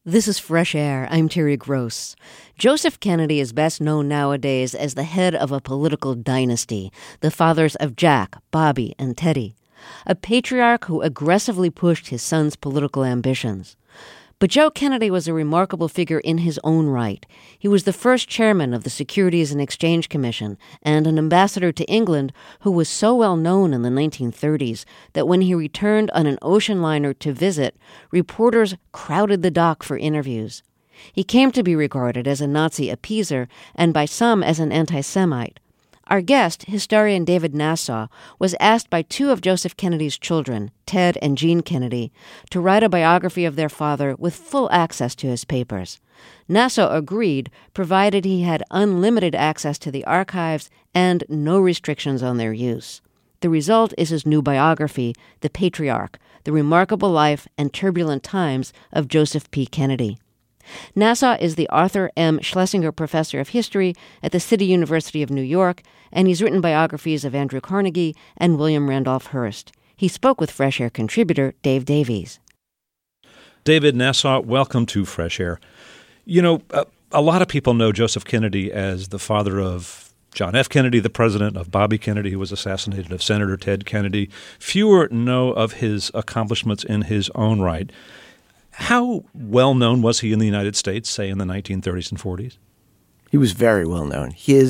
This is Fresh Air. I'm Terry Gross. Joseph Kennedy is best known nowadays as the head of a political dynasty, the fathers of Jack, Bobby, and Teddy, a patriarch who aggressively pushed his son's political ambitions. But Joe Kennedy was a remarkable figure in his own right. He was the first chairman of the Securities and Exchange Commission and an ambassador to England who was so well known in the 1930s that when he returned on an ocean liner to visit, reporters crowded the dock for interviews. He came to be regarded as a Nazi appeaser and by some as an anti-Semite. Our guest, historian David Nasaw, was asked by two of Joseph Kennedy's children, Ted and Jean Kennedy, to write a biography of their father with full access to his papers. Nasaw agreed, provided he had unlimited access to the archives and no restrictions on their use. The result is his new biography, The Patriarch, The Remarkable Life and Turbulent Times of Joseph P. Kennedy. Nasaw is the Arthur M. Schlesinger Professor of History at the City University of New York, and he's written biographies of Andrew Carnegie and William Randolph Hearst. He spoke with Fresh Air contributor Dave Davies. David Nasaw, welcome to Fresh Air. You know, a lot of people know Joseph Kennedy as the father of John F. Kennedy, the president, of Bobby Kennedy, who was assassinated, of Senator Ted Kennedy. Fewer know of his accomplishments in his own right. How well-known was he in the United States, say, in the 1930s and 40s? He was very well-known.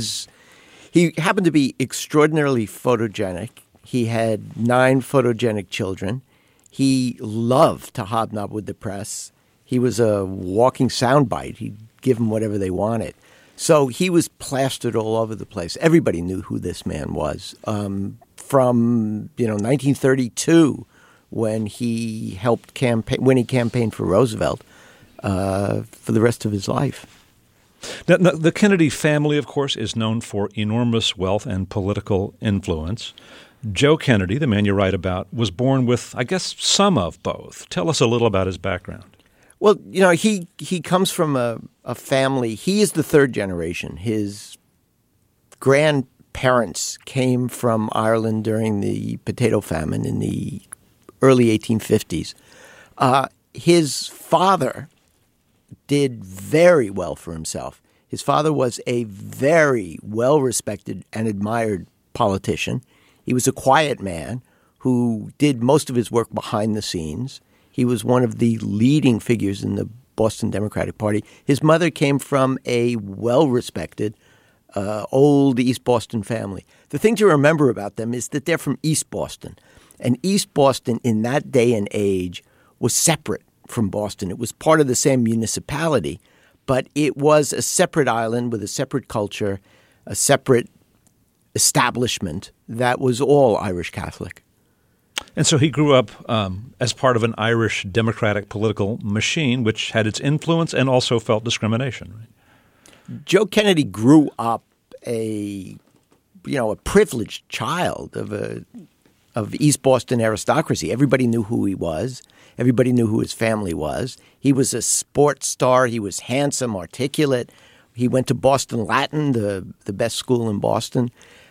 He happened to be extraordinarily photogenic. He had 9 photogenic children. He loved to hobnob with the press. He was a walking soundbite. He'd give them whatever they wanted. So he was plastered all over the place. Everybody knew who this man was. From 1932, when he campaigned for Roosevelt for the rest of his life. Now, the Kennedy family, of course, is known for enormous wealth and political influence. Joe Kennedy, the man you write about, was born with, I guess, some of both. Tell us a little about his background. Well, he comes from a family. He is the third generation. His grandparents came from Ireland during the potato famine in the early 1850s. His father did very well for himself. His father was a very well-respected and admired politician. He was a quiet man who did most of his work behind the scenes. He was one of the leading figures in the Boston Democratic Party. His mother came from a well-respected, old East Boston family. The thing to remember about them is that they're from East Boston. And East Boston in that day and age was separate from Boston. It was part of the same municipality, but it was a separate island with a separate culture, a separate establishment that was all Irish Catholic. And so he grew up as part of an Irish democratic political machine, which had its influence and also felt discrimination. Right? Joe Kennedy grew up a privileged child of East Boston aristocracy. Everybody knew who he was. Everybody knew who his family was. He was a sports star. He was handsome, articulate. He went to Boston Latin, the best school in Boston.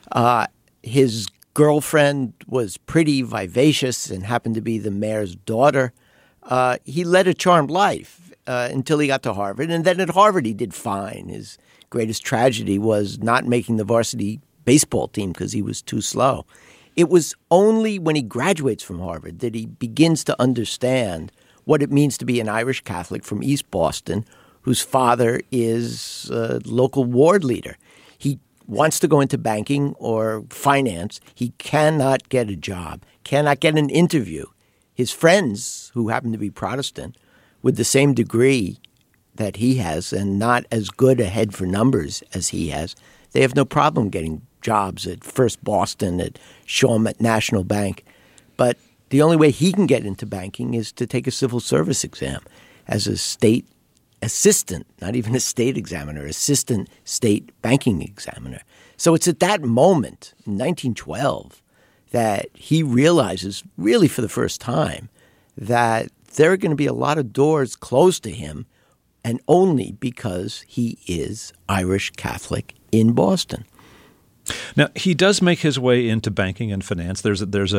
His girlfriend was pretty vivacious and happened to be the mayor's daughter. He led a charmed life until he got to Harvard. And then at Harvard, he did fine. His greatest tragedy was not making the varsity baseball team because he was too slow. It was only when he graduates from Harvard that he begins to understand what it means to be an Irish Catholic from East Boston whose father is a local ward leader. He wants to go into banking or finance. He cannot get a job, cannot get an interview. His friends, who happen to be Protestant, with the same degree that he has and not as good a head for numbers as he has, they have no problem getting jobs at First Boston, at Shawmut National Bank. But the only way he can get into banking is to take a civil service exam as a state assistant, not even a state examiner, assistant state banking examiner. So it's at that moment, in 1912, that he realizes, really for the first time, that there are going to be a lot of doors closed to him, and only because he is Irish Catholic in Boston. Now, he does make his way into banking and finance. There's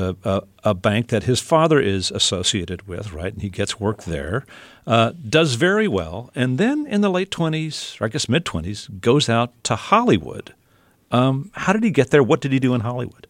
a bank that his father is associated with, right? And he gets work there, does very well, and then in the late 20s, or I guess mid-20s, goes out to Hollywood. How did he get there? What did he do in Hollywood?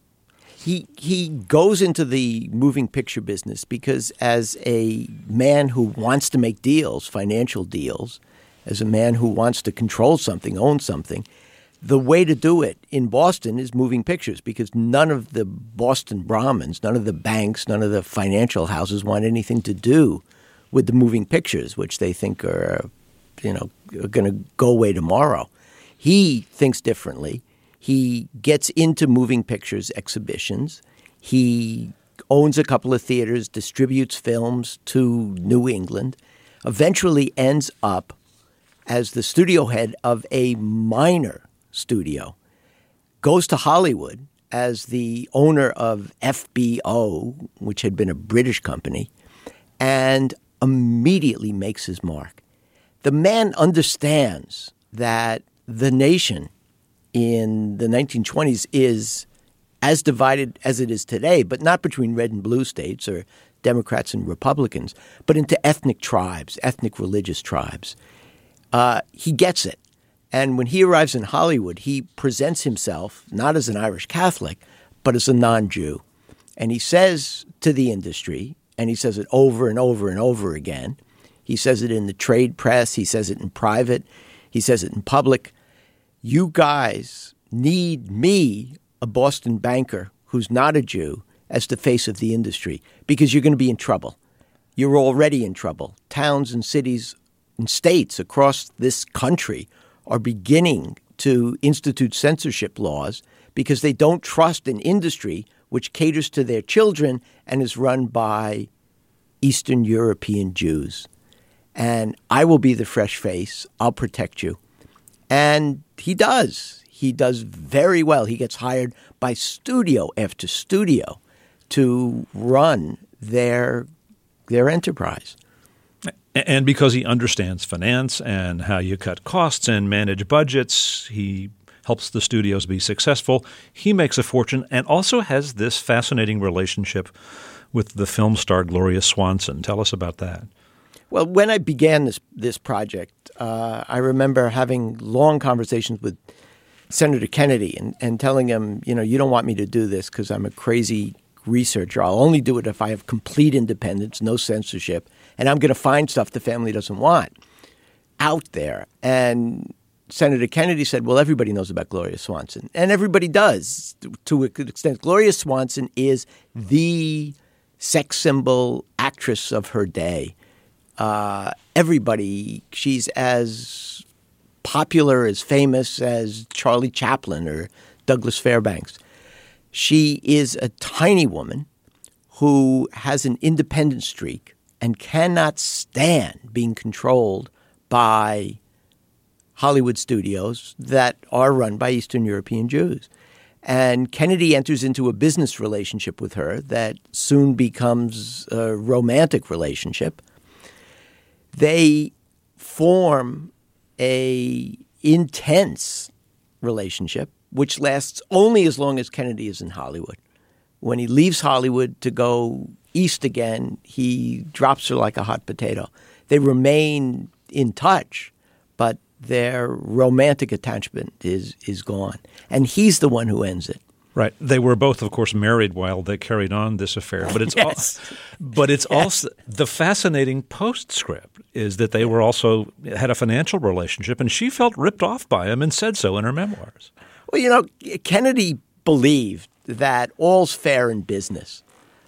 He goes into the moving picture business because as a man who wants to make deals, financial deals, as a man who wants to control something, own something, the way to do it in Boston is moving pictures because none of the Boston Brahmins, none of the banks, none of the financial houses want anything to do with the moving pictures, which they think are going to go away tomorrow. He thinks differently. He gets into moving pictures exhibitions. He owns a couple of theaters, distributes films to New England, eventually ends up as the studio head of a minor studio, goes to Hollywood as the owner of FBO, which had been a British company, and immediately makes his mark. The man understands that the nation in the 1920s is as divided as it is today, but not between red and blue states or Democrats and Republicans, but into ethnic tribes, ethnic religious tribes. He gets it. And when he arrives in Hollywood, he presents himself not as an Irish Catholic, but as a non-Jew. And he says to the industry, and he says it over and over and over again, he says it in the trade press, he says it in private, he says it in public, you guys need me, a Boston banker who's not a Jew, as the face of the industry, because you're going to be in trouble. You're already in trouble. Towns and cities and states across this country are beginning to institute censorship laws because they don't trust an industry which caters to their children and is run by Eastern European Jews. And I will be the fresh face. I'll protect you. And he does. He does very well. He gets hired by studio after studio to run their enterprise. And because he understands finance and how you cut costs and manage budgets, he helps the studios be successful. He makes a fortune and also has this fascinating relationship with the film star Gloria Swanson. Tell us about that. Well, when I began this project, I remember having long conversations with Senator Kennedy and telling him, you don't want me to do this because I'm a crazy researcher. I'll only do it if I have complete independence, no censorship, and I'm going to find stuff the family doesn't want out there. And Senator Kennedy said, well, everybody knows about Gloria Swanson. And everybody does to an extent. Gloria Swanson is the sex symbol actress of her day. Everybody, she's as popular, as famous as Charlie Chaplin or Douglas Fairbanks. She is a tiny woman who has an independent streak and cannot stand being controlled by Hollywood studios that are run by Eastern European Jews. And Kennedy enters into a business relationship with her that soon becomes a romantic relationship. They form a intense relationship, which lasts only as long as Kennedy is in Hollywood. When he leaves Hollywood to go east again, he drops her like a hot potato. They remain in touch, but their romantic attachment is gone. And he's the one who ends it. Right. They were both, of course, married while they carried on this affair. But it's yes. Also the fascinating postscript is that they were also had a financial relationship, and she felt ripped off by him and said so in her memoirs. Well, Kennedy believed that all's fair in business.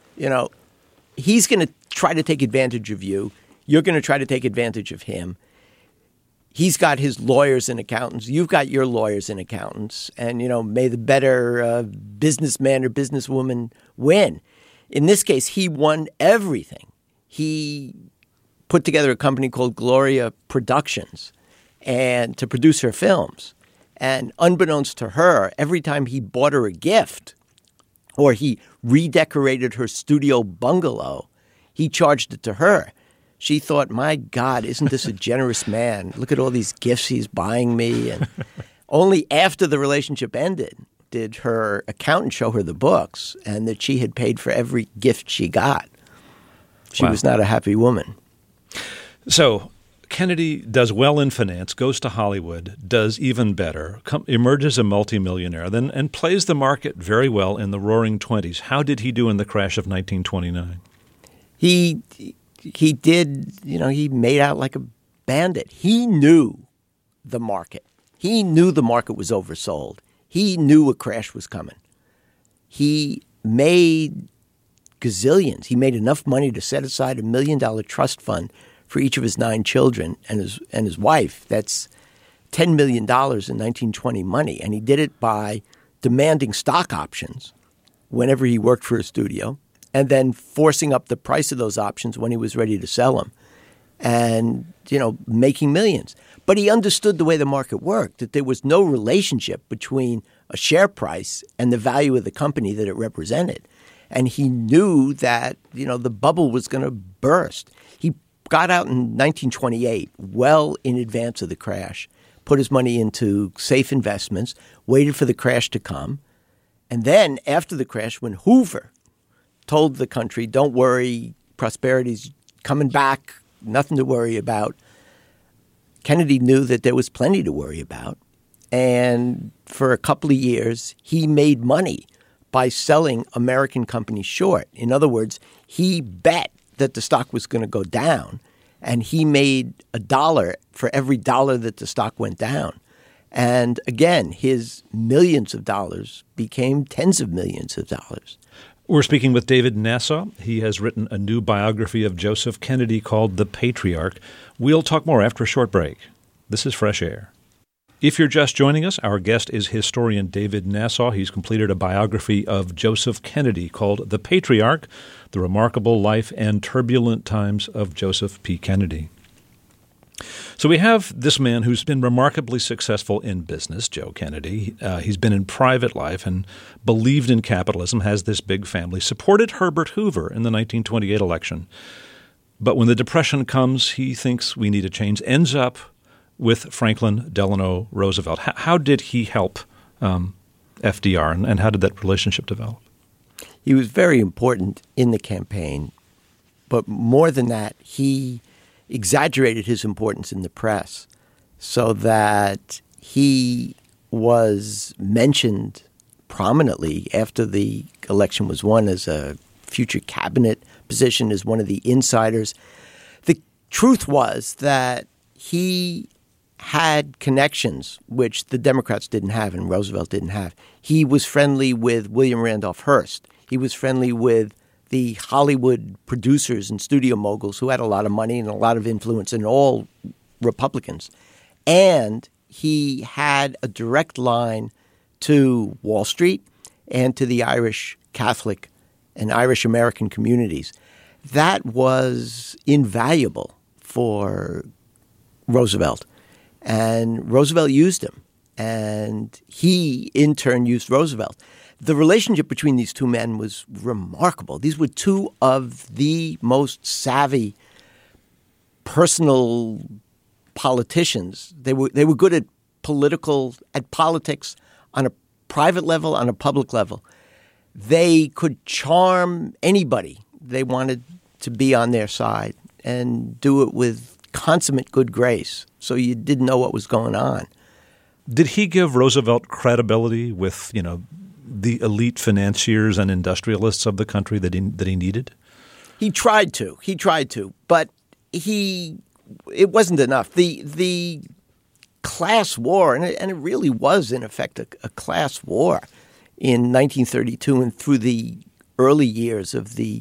He's going to try to take advantage of you. You're going to try to take advantage of him. He's got his lawyers and accountants. You've got your lawyers and accountants. And, may the better businessman or businesswoman win. In this case, he won everything. He put together a company called Gloria Productions and to produce her films. And unbeknownst to her, every time he bought her a gift or he redecorated her studio bungalow, he charged it to her. She thought, my God, isn't this a generous man? Look at all these gifts he's buying me. And only after the relationship ended did her accountant show her the books and that she had paid for every gift she got. She was not a happy woman. So Kennedy does well in finance, goes to Hollywood, does even better, emerges a multimillionaire, and plays the market very well in the Roaring '20s. How did he do in the crash of 1929? He did, he made out like a bandit. He knew the market. He knew the market was oversold. He knew a crash was coming. He made gazillions. He made enough money to set aside $1 million trust fund for each of his 9 children and his wife. That's $10 million in 1920 money. And he did it by demanding stock options whenever he worked for a studio and then forcing up the price of those options when he was ready to sell them and, making millions. But he understood the way the market worked, that there was no relationship between a share price and the value of the company that it represented. And he knew that, the bubble was going to burst. He got out in 1928, well in advance of the crash, put his money into safe investments, waited for the crash to come. And then after the crash, when Hoover told the country, don't worry, prosperity's coming back, nothing to worry about, Kennedy knew that there was plenty to worry about. And for a couple of years, he made money by selling American companies short. In other words, he bet that the stock was going to go down, and he made $1 for every dollar that the stock went down. And again, his millions of dollars became tens of millions of dollars. We're speaking with David Nasaw. He has written a new biography of Joseph Kennedy called The Patriarch. We'll talk more after a short break. This is Fresh Air. If you're just joining us, our guest is historian David Nasaw. He's completed a biography of Joseph Kennedy called The Patriarch, The Remarkable Life and Turbulent Times of Joseph P. Kennedy. So we have this man who's been remarkably successful in business, Joe Kennedy. He's been in private life and believed in capitalism, has this big family, supported Herbert Hoover in the 1928 election. But when the Depression comes, he thinks we need a change, ends up with Franklin Delano Roosevelt. How did he help FDR, and how did that relationship develop? He was very important in the campaign, but more than that, he exaggerated his importance in the press so that he was mentioned prominently after the election was won as a future cabinet position, as one of the insiders. The truth was that he had connections which the Democrats didn't have and Roosevelt didn't have. He was friendly with William Randolph Hearst. He was friendly with the Hollywood producers and studio moguls who had a lot of money and a lot of influence, and all Republicans. And he had a direct line to Wall Street and to the Irish Catholic and Irish American communities. That was invaluable for Roosevelt. And Roosevelt used him. And he, in turn, used Roosevelt. The relationship between these two men was remarkable. These were two of the most savvy personal politicians. They were good at politics on a private level, on a public level. They could charm anybody they wanted to be on their side and do it with consummate good grace, so you didn't know what was going on. Did he give Roosevelt credibility with, the elite financiers and industrialists of the country that he needed? He tried to, but it wasn't enough. The class war, and it really was in effect a class war in 1932 and through the early years of the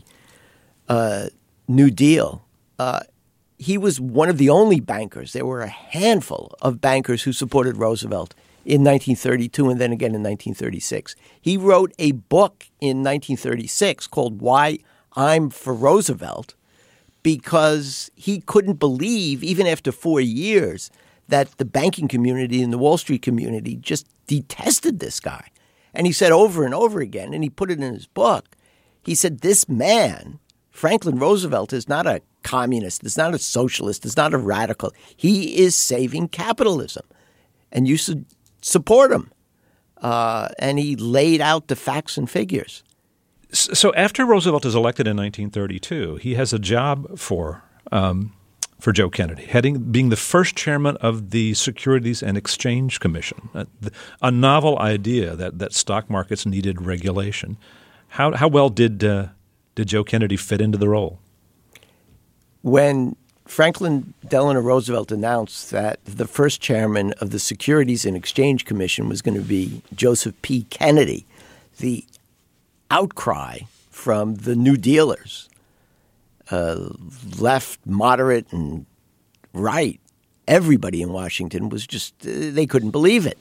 New Deal. He was one of the only bankers. There were a handful of bankers who supported Roosevelt in 1932 and then again in 1936. He wrote a book in 1936 called Why I'm for Roosevelt because he couldn't believe, even after 4 years, that the banking community and the Wall Street community just detested this guy. And he said over and over again, and he put it in his book, he said, this man, Franklin Roosevelt, is not a communist, is not a socialist, is not a radical. He is saving capitalism. And you should support him. and he laid out the facts and figures. So after Roosevelt is elected in 1932, he has a job for Joe Kennedy, being the first chairman of the Securities and Exchange Commission, a novel idea that stock markets needed regulation. How well did Joe Kennedy fit into the role? When Franklin Delano Roosevelt announced that the first chairman of the Securities and Exchange Commission was going to be Joseph P. Kennedy, the outcry from the New Dealers, left, moderate, and right, everybody in Washington was just, they couldn't believe it.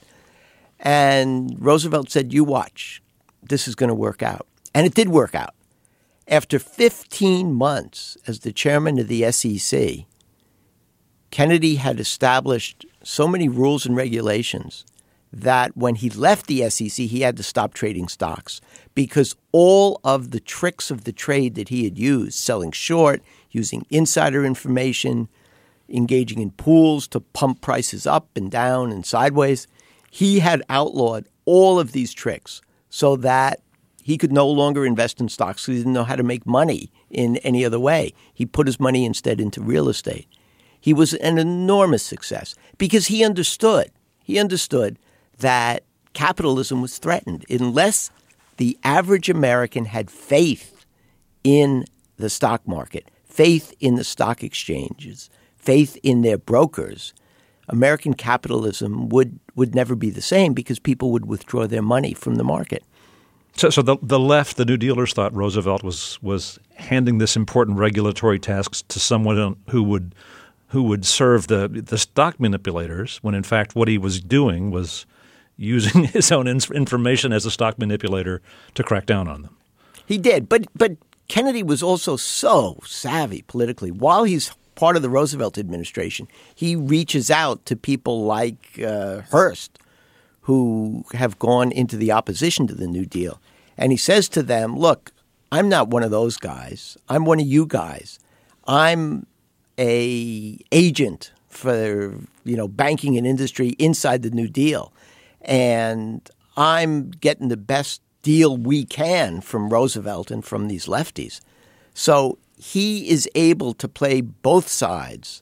And Roosevelt said, you watch, this is going to work out. And it did work out. After 15 months as the chairman of the SEC, Kennedy had established so many rules and regulations that when he left the SEC, he had to stop trading stocks because all of the tricks of the trade that he had used, selling short, using insider information, engaging in pools to pump prices up and down and sideways, he had outlawed all of these tricks so that he could no longer invest in stocks because he didn't know how to make money in any other way. He put his money instead into real estate. He was an enormous success because he understood that capitalism was threatened unless the average American had faith in the stock market, faith in the stock exchanges, faith in their brokers. American capitalism would never be the same because people would withdraw their money from the market. So the left, the New Dealers, thought Roosevelt was handing this important regulatory task to someone who would serve the stock manipulators, when in fact what he was doing was using his own information as a stock manipulator to crack down on them. He did, but Kennedy was also so savvy politically. While he's part of the Roosevelt administration, he reaches out to people like Hearst, who have gone into the opposition to the New Deal. And he says to them, look, I'm not one of those guys. I'm one of you guys. I'm a agent for, banking and industry inside the New Deal. And I'm getting the best deal we can from Roosevelt and from these lefties. So he is able to play both sides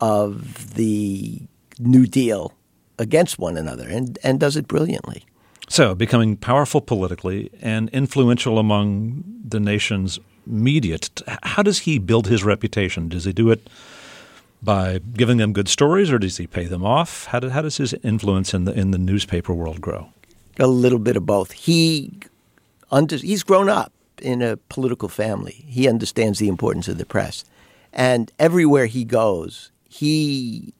of the New Deal against one another and does it brilliantly. So becoming powerful politically and influential among the nation's media, how does he build his reputation? Does he do it by giving them good stories, or does he pay them off? How does his influence in the newspaper world grow? A little bit of both. He's grown up in a political family. He understands the importance of the press. And everywhere he goes, he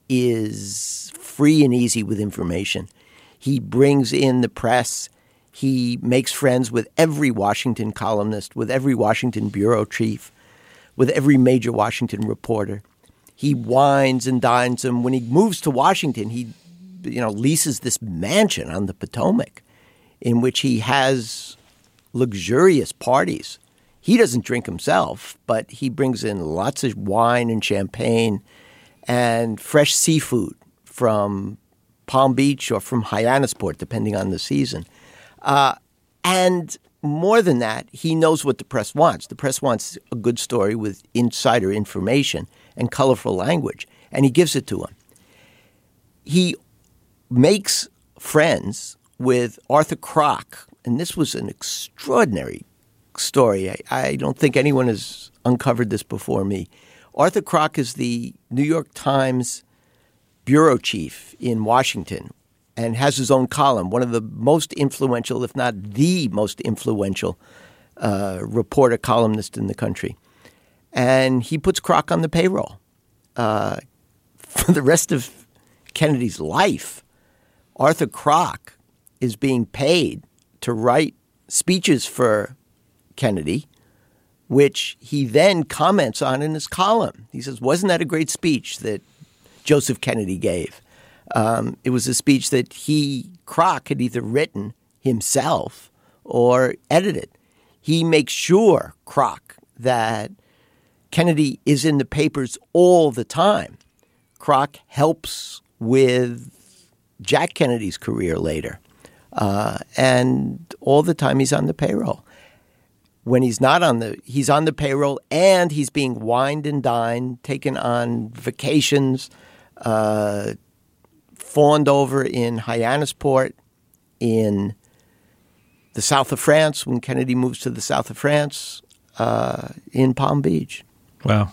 is free and easy with information. He brings in the press. He makes friends with every Washington columnist, with every Washington bureau chief, with every major Washington reporter. He wines and dines them. When he moves to Washington, he leases this mansion on the Potomac in which he has luxurious parties. He doesn't drink himself, but he brings in lots of wine and champagne and fresh seafood from Palm Beach or from Hyannisport, depending on the season. And more than that, he knows what the press wants. The press wants a good story with insider information and colorful language, and he gives it to them. He makes friends with Arthur Kroc, and this was an extraordinary story. I don't think anyone has uncovered this before me. Arthur Kroc is the New York Times bureau chief in Washington and has his own column, one of the most influential, if not the most influential reporter, columnist in the country. And he puts Kroc on the payroll. For the rest of Kennedy's life, Arthur Kroc is being paid to write speeches for Kennedy, which he then comments on in his column. He says, wasn't that a great speech that Joseph Kennedy gave? It was a speech that Kroc had either written himself or edited. He makes sure, Kroc, that Kennedy is in the papers all the time. Kroc helps with Jack Kennedy's career later. And all the time he's on the payroll. When he's not he's on the payroll and he's being wined and dined, taken on vacations, fawned over in Hyannisport, in the south of France, when Kennedy moves to the south of France, in Palm Beach. Wow.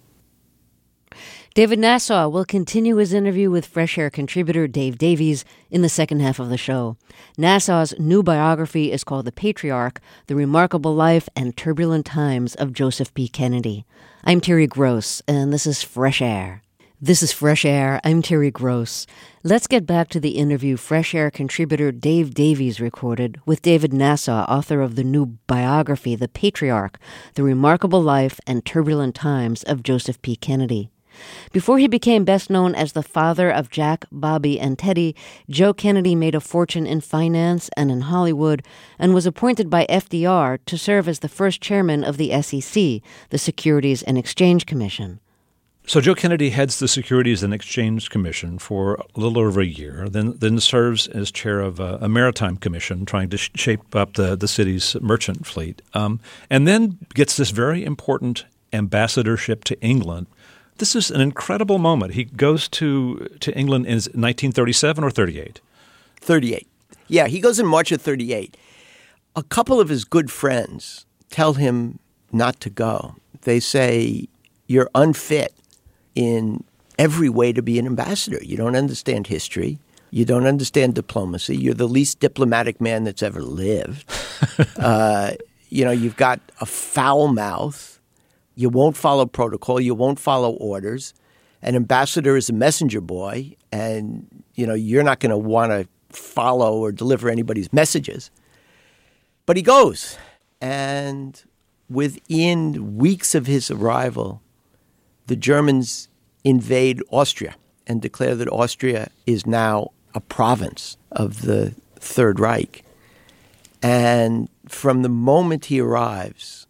David Nasaw will continue his interview with Fresh Air contributor Dave Davies in the second half of the show. Nasaw's new biography is called The Patriarch, The Remarkable Life and Turbulent Times of Joseph P. Kennedy. I'm Terry Gross, and this is Fresh Air. This is Fresh Air. I'm Terry Gross. Let's get back to the interview Fresh Air contributor Dave Davies recorded with David Nasaw, author of the new biography, The Patriarch, The Remarkable Life and Turbulent Times of Joseph P. Kennedy. Before he became best known as the father of Jack, Bobby, and Teddy, Joe Kennedy made a fortune in finance and in Hollywood and was appointed by FDR to serve as the first chairman of the SEC, the Securities and Exchange Commission. So Joe Kennedy heads the Securities and Exchange Commission for a little over a year, then serves as chair of a maritime commission trying to shape up the city's merchant fleet, and then gets this very important ambassadorship to England. This is an incredible moment. He goes to England in 1937 or 38? 38. Yeah, he goes in March of 38. A couple of his good friends tell him not to go. They say, you're unfit in every way to be an ambassador. You don't understand history. You don't understand diplomacy. You're the least diplomatic man that's ever lived. You've got a foul mouth. You won't follow protocol. You won't follow orders. An ambassador is a messenger boy, and you're not going to want to follow or deliver anybody's messages. But he goes, and within weeks of his arrival, the Germans invade Austria and declare that Austria is now a province of the Third Reich. And from the moment he arrives,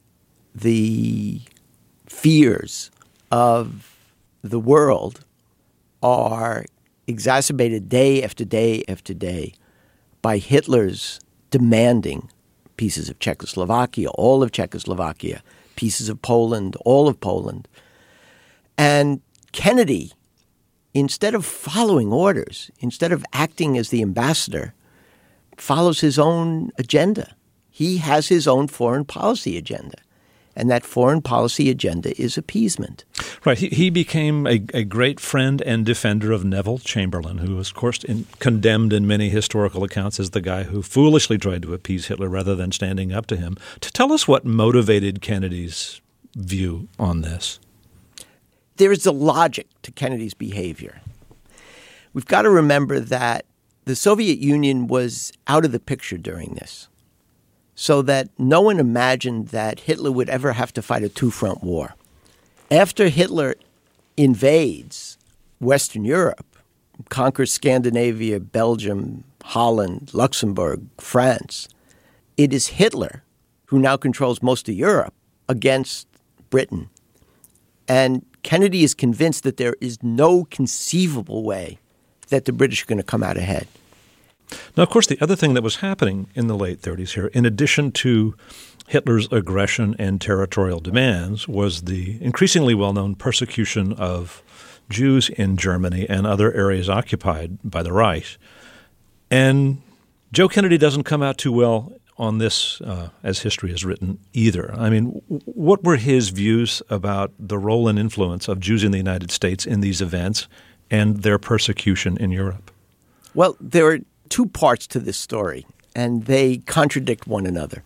the fears of the world are exacerbated day after day after day by Hitler's demanding pieces of Czechoslovakia, all of Czechoslovakia, pieces of Poland, all of Poland. And Kennedy, instead of following orders, instead of acting as the ambassador, follows his own agenda. He has his own foreign policy agenda. And that foreign policy agenda is appeasement. Right. He became a great friend and defender of Neville Chamberlain, who was, of course, condemned in many historical accounts as the guy who foolishly tried to appease Hitler rather than standing up to him. To tell us what motivated Kennedy's view on this. There is a logic to Kennedy's behavior. We've got to remember that the Soviet Union was out of the picture during this, so that no one imagined that Hitler would ever have to fight a two-front war. After Hitler invades Western Europe, conquers Scandinavia, Belgium, Holland, Luxembourg, France, it is Hitler who now controls most of Europe against Britain. And Kennedy is convinced that there is no conceivable way that the British are going to come out ahead. Now, of course, the other thing that was happening in the late 30s here, in addition to Hitler's aggression and territorial demands, was the increasingly well-known persecution of Jews in Germany and other areas occupied by the Reich. And Joe Kennedy doesn't come out too well on this, as history has written, either. I mean, what were his views about the role and influence of Jews in the United States in these events and their persecution in Europe? Well, there are two parts to this story, and they contradict one another.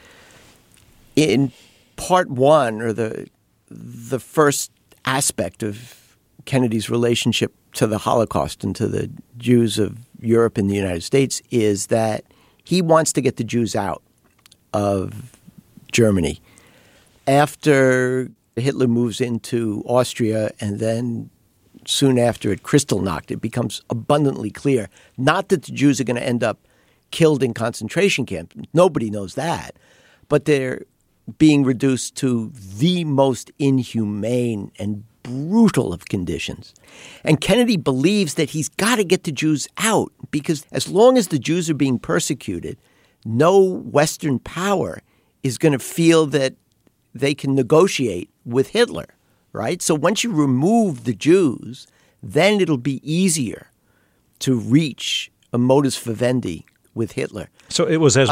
In part one, or the first aspect of Kennedy's relationship to the Holocaust and to the Jews of Europe and the United States, is that he wants to get the Jews out of Germany. After Hitler moves into Austria and then soon after at Kristallnacht, it becomes abundantly clear not that the Jews are going to end up killed in concentration camps. Nobody knows that. But they're being reduced to the most inhumane and brutal of conditions. And Kennedy believes that he's got to get the Jews out because as long as the Jews are being persecuted, no Western power is going to feel that they can negotiate with Hitler, right? So once you remove the Jews, then it'll be easier to reach a modus vivendi with Hitler. So it was as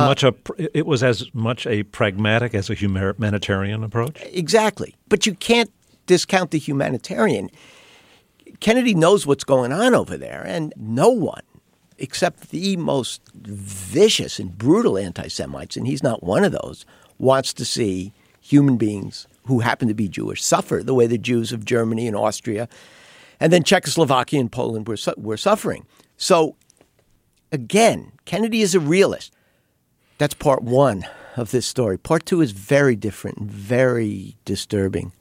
much a pragmatic as a humanitarian approach? Exactly. But you can't discount the humanitarian. Kennedy knows what's going on over there, and no one except the most vicious and brutal anti-Semites, and he's not one of those, wants to see human beings who happen to be Jewish suffer the way the Jews of Germany and Austria and then Czechoslovakia and Poland were suffering. So again, Kennedy is a realist. That's part one of this story. Part two is very different and very disturbing.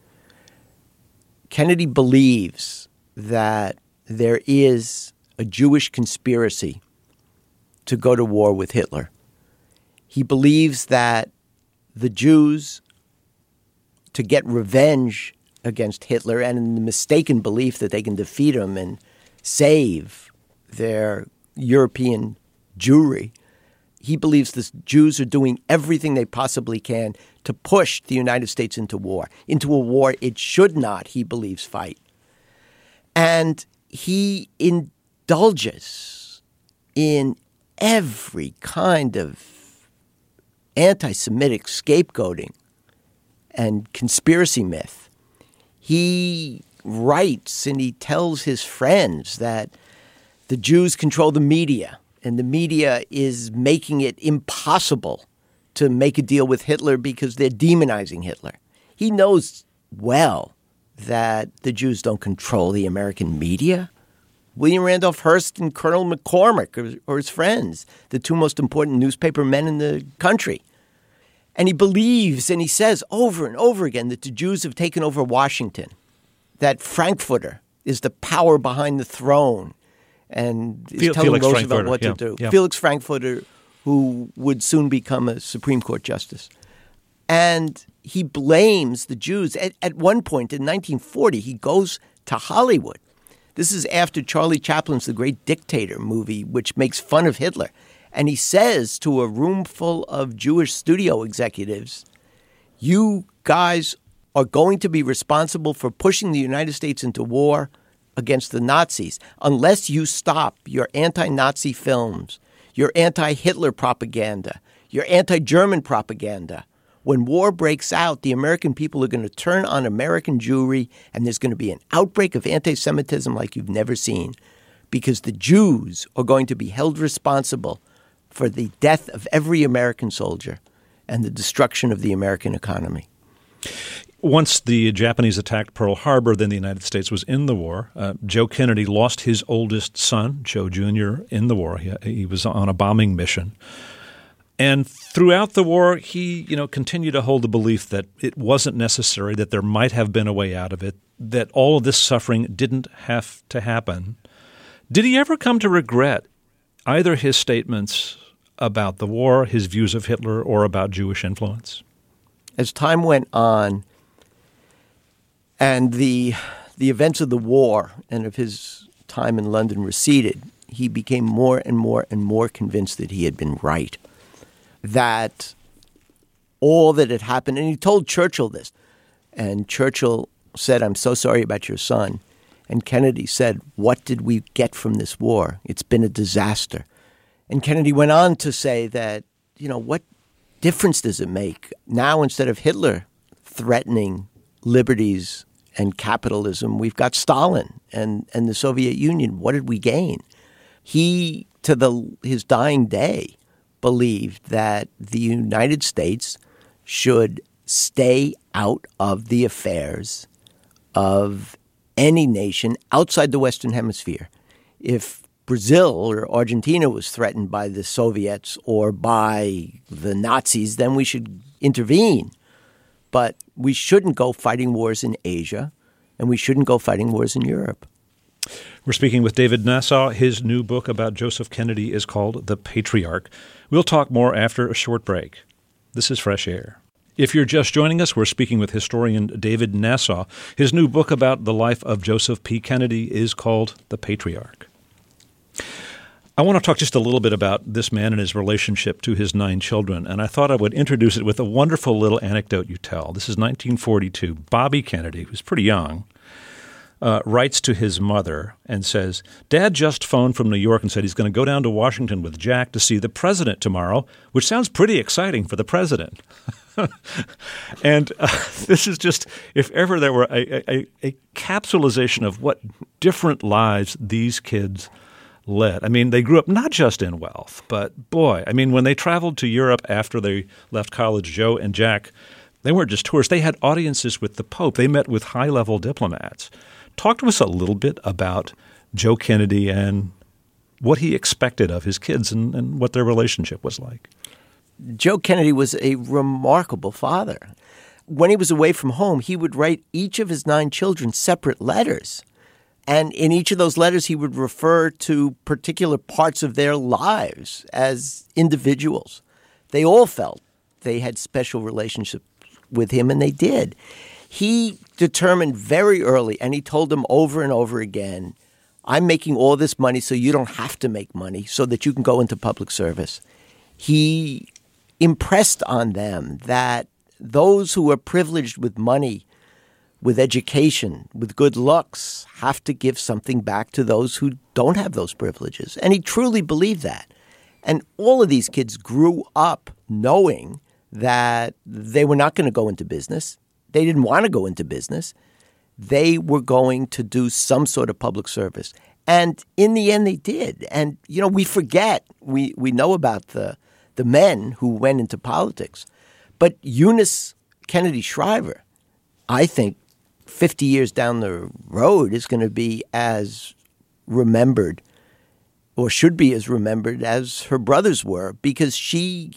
Kennedy believes that there is a Jewish conspiracy to go to war with Hitler. He believes that the Jews, to get revenge against Hitler and in the mistaken belief that they can defeat him and save their European Jewry, he believes the Jews are doing everything they possibly can to push the United States into a war it should not, he believes, fight. And he indulges in every kind of anti-Semitic scapegoating and conspiracy myth. He writes and he tells his friends that the Jews control the media, and the media is making it impossible to make a deal with Hitler because they're demonizing Hitler. He knows well that the Jews don't control the American media. William Randolph Hearst and Colonel McCormick are his friends, the two most important newspaper men in the country. And he believes, and he says over and over again, that the Jews have taken over Washington, that Frankfurter is the power behind the throne, and is telling Roosevelt what to do. Yeah. Felix Frankfurter, who would soon become a Supreme Court justice. And he blames the Jews. At one point in 1940, he goes to Hollywood. This is after Charlie Chaplin's The Great Dictator movie, which makes fun of Hitler. And he says to a room full of Jewish studio executives, you guys are going to be responsible for pushing the United States into war against the Nazis unless you stop your anti-Nazi films, your anti-Hitler propaganda, your anti-German propaganda. When war breaks out, the American people are going to turn on American Jewry, and there's going to be an outbreak of anti-Semitism like you've never seen, because the Jews are going to be held responsible for the death of every American soldier and the destruction of the American economy. Once the Japanese attacked Pearl Harbor, then the United States was in the war. Joe Kennedy lost his oldest son, Joe Jr., in the war. He was on a bombing mission. And throughout the war, he, continued to hold the belief that it wasn't necessary, that there might have been a way out of it, that all of this suffering didn't have to happen. Did he ever come to regret either his statements about the war, his views of Hitler, or about Jewish influence? As time went on, and the events of the war and of his time in London receded, he became more and more and more convinced that he had been right, that all that had happened, and he told Churchill this, and Churchill said, I'm so sorry about your son. And Kennedy said, what did we get from this war? It's been a disaster. And Kennedy went on to say that, what difference does it make? Now, instead of Hitler threatening liberties and capitalism, we've got Stalin and the Soviet Union. What did we gain? He, to his dying day, believed that the United States should stay out of the affairs of any nation outside the Western Hemisphere. If Brazil or Argentina was threatened by the Soviets or by the Nazis, then we should intervene. But we shouldn't go fighting wars in Asia, and we shouldn't go fighting wars in Europe. We're speaking with David Nasaw. His new book about Joseph Kennedy is called The Patriarch. We'll talk more after a short break. This is Fresh Air. If you're just joining us, we're speaking with historian David Nasaw. His new book about the life of Joseph P. Kennedy is called The Patriarch. I want to talk just a little bit about this man and his relationship to his 9 children, and I thought I would introduce it with a wonderful little anecdote you tell. This is 1942. Bobby Kennedy, who's pretty young, writes to his mother and says, "Dad just phoned from New York and said he's going to go down to Washington with Jack to see the president tomorrow," which sounds pretty exciting for the president. And this is just, if ever there were a capsulization of what different lives these kids led. I mean, they grew up not just in wealth, but boy, I mean, when they traveled to Europe after they left college, Joe and Jack, they weren't just tourists. They had audiences with the Pope. They met with high-level diplomats. Talk to us a little bit about Joe Kennedy and what he expected of his kids and what their relationship was like. Joe Kennedy was a remarkable father. When he was away from home, he would write each of his 9 children separate letters. And in each of those letters, he would refer to particular parts of their lives as individuals. They all felt they had special relationships with him, and they did. He determined very early, and he told them over and over again, I'm making all this money so you don't have to make money, so that you can go into public service. He impressed on them that those who are privileged with money, with education, with good looks, have to give something back to those who don't have those privileges. And he truly believed that. And all of these kids grew up knowing that they were not going to go into business. They didn't want to go into business. They were going to do some sort of public service. And in the end, they did. And, you know, we forget, we know about the men who went into politics. But Eunice Kennedy Shriver, I think 50 years down the road, is going to be as remembered, or should be as remembered, as her brothers were, because she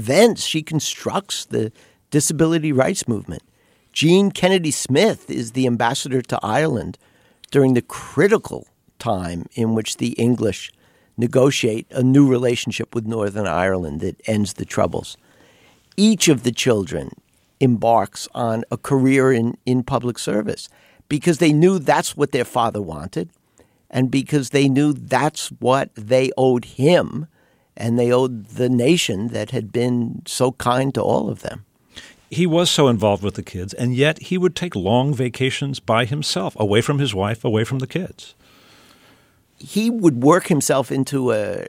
constructs the disability rights movement. Jean Kennedy Smith is the ambassador to Ireland during the critical time in which the English negotiate a new relationship with Northern Ireland that ends the Troubles. Each of the children embarks on a career in public service because they knew that's what their father wanted, and because they knew that's what they owed him, and they owed the nation that had been so kind to all of them. He was so involved with the kids, and yet he would take long vacations by himself, away from his wife, away from the kids. He would work himself into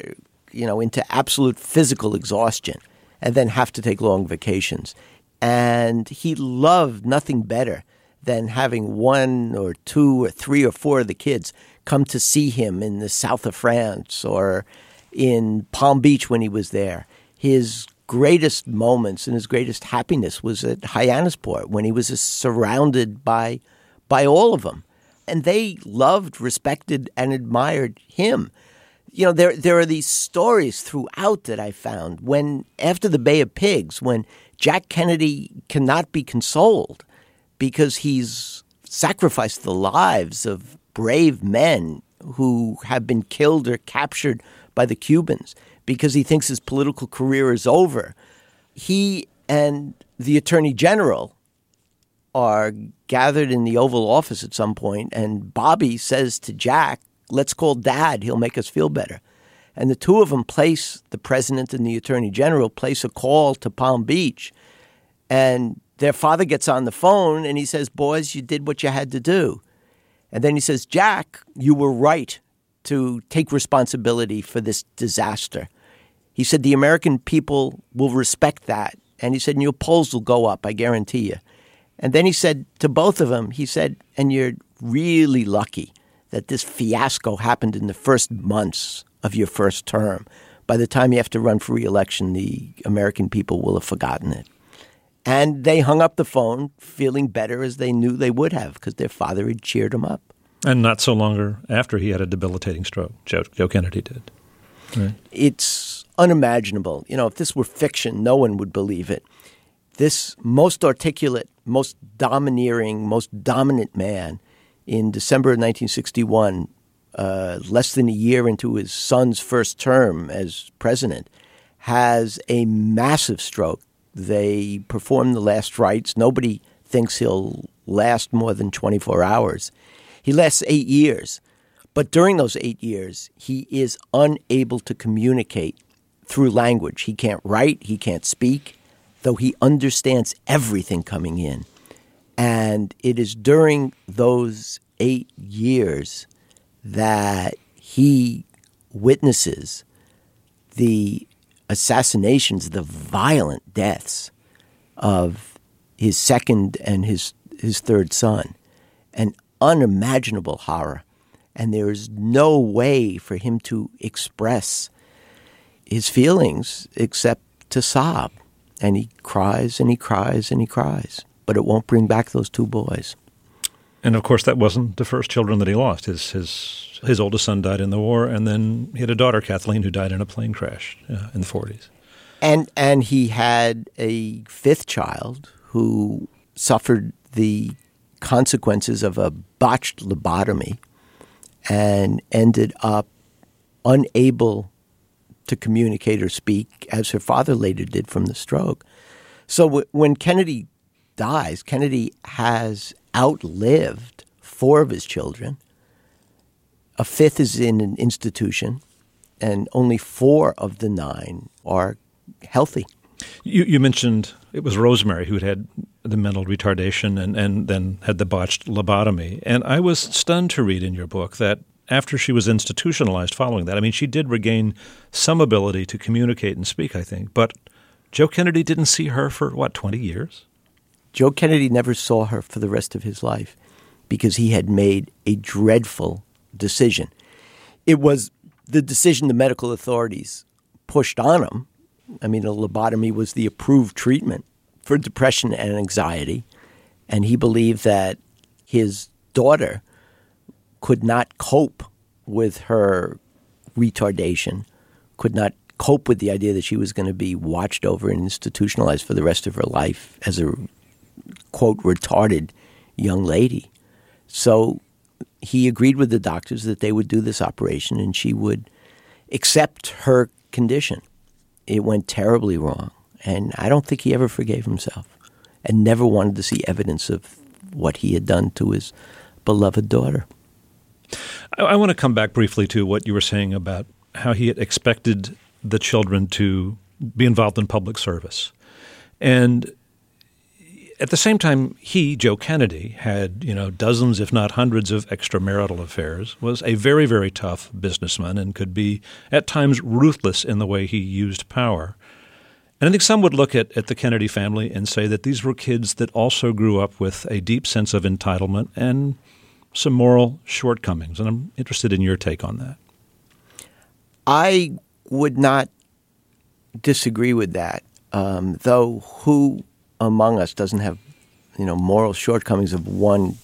absolute physical exhaustion and then have to take long vacations. And he loved nothing better than having 1 or 2 or 3 or 4 of the kids come to see him in the south of France or in Palm Beach when he was there. His greatest moments and his greatest happiness was at Hyannisport when he was surrounded by all of them. And they loved, respected, and admired him. You know, there are these stories throughout that I found when, after the Bay of Pigs, when Jack Kennedy cannot be consoled because he's sacrificed the lives of brave men who have been killed or captured by the Cubans, because he thinks his political career is over. He and the Attorney General are gathered in the Oval Office at some point, and Bobby says to Jack, let's call Dad, he'll make us feel better. And the two of them the President and the Attorney General place a call to Palm Beach, and their father gets on the phone and he says, boys, you did what you had to do. And then he says, Jack, you were right to take responsibility for this disaster. He said, the American people will respect that. And he said, and your polls will go up, I guarantee you. And then he said to both of them, he said, and you're really lucky that this fiasco happened in the first months of your first term. By the time you have to run for re-election, the American people will have forgotten it. And they hung up the phone feeling better, as they knew they would have, because their father had cheered them up. And not so long after he had a debilitating stroke, Joe Kennedy did. Right. It's unimaginable. You know, if this were fiction, no one would believe it. This most articulate, most domineering, most dominant man in December of 1961, less than a year into his son's first term as president, has a massive stroke They perform the last rites. Nobody thinks he'll last more than 24 hours. He lasts 8 years. But during those 8 years, he is unable to communicate through language. He can't write, he can't speak, though he understands everything coming in. And it is during those 8 years that he witnesses the assassinations, the violent deaths of his second and his third son. An unimaginable horror. And there is no way for him to express his feelings except to sob. And he cries and he cries and he cries. But it won't bring back those 2 boys. And of course, that wasn't the first children that he lost. His oldest son died in the war, and then he had a daughter, Kathleen, who died in a plane crash in the 40s. And he had a 5th child who suffered the consequences of a botched lobotomy and ended up unable to communicate or speak, as her father later did from the stroke. So when Kennedy dies, Kennedy has outlived 4 of his children. A 5th is in an institution, and only 4 of the 9 are healthy. You mentioned it was Rosemary who had the mental retardation and then had the botched lobotomy. And I was stunned to read in your book that after she was institutionalized following that, I mean, she did regain some ability to communicate and speak, I think. But Joe Kennedy didn't see her for, 20 years? Joe Kennedy never saw her for the rest of his life because he had made a dreadful decision. It was the decision the medical authorities pushed on him. I mean, a lobotomy was the approved treatment for depression and anxiety, and he believed that his daughter could not cope with her retardation, could not cope with the idea that she was going to be watched over and institutionalized for the rest of her life as a, quote, retarded young lady. So he agreed with the doctors that they would do this operation and she would accept her condition. It went terribly wrong, and I don't think he ever forgave himself and never wanted to see evidence of what he had done to his beloved daughter. I want to come back briefly to what you were saying about how he had expected the children to be involved in public service. And at the same time, he, Joe Kennedy, had, dozens, if not hundreds of extramarital affairs, was a very, very tough businessman and could be at times ruthless in the way he used power. And I think some would look at the Kennedy family and say that these were kids that also grew up with a deep sense of entitlement and some moral shortcomings. And I'm interested in your take on that. I would not disagree with that, though who among us doesn't have, moral shortcomings of one,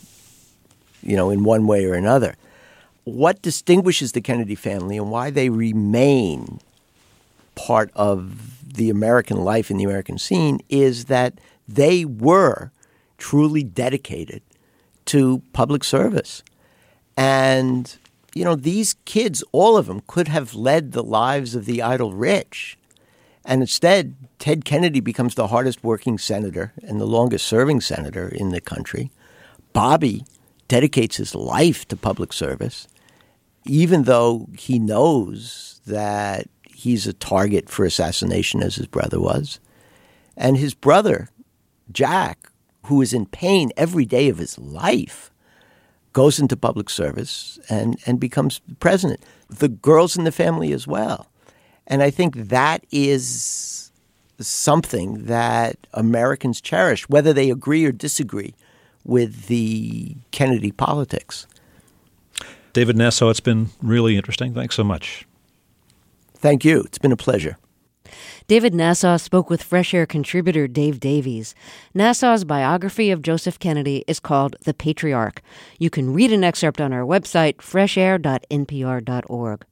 in one way or another. What distinguishes the Kennedy family and why they remain part of the American life and the American scene is that they were truly dedicated to public service. And, these kids, all of them, could have led the lives of the idle rich. And instead, Ted Kennedy becomes the hardest working senator and the longest serving senator in the country. Bobby dedicates his life to public service, even though he knows that he's a target for assassination, as his brother was. And his brother, Jack, who is in pain every day of his life, goes into public service and becomes president. The girls in the family as well. And I think that is something that Americans cherish, whether they agree or disagree with the Kennedy politics. David Nasaw, it's been really interesting. Thanks so much. Thank you. It's been a pleasure. David Nasaw spoke with Fresh Air contributor Dave Davies. Nasaw's biography of Joseph Kennedy is called The Patriarch. You can read an excerpt on our website, freshair.npr.org.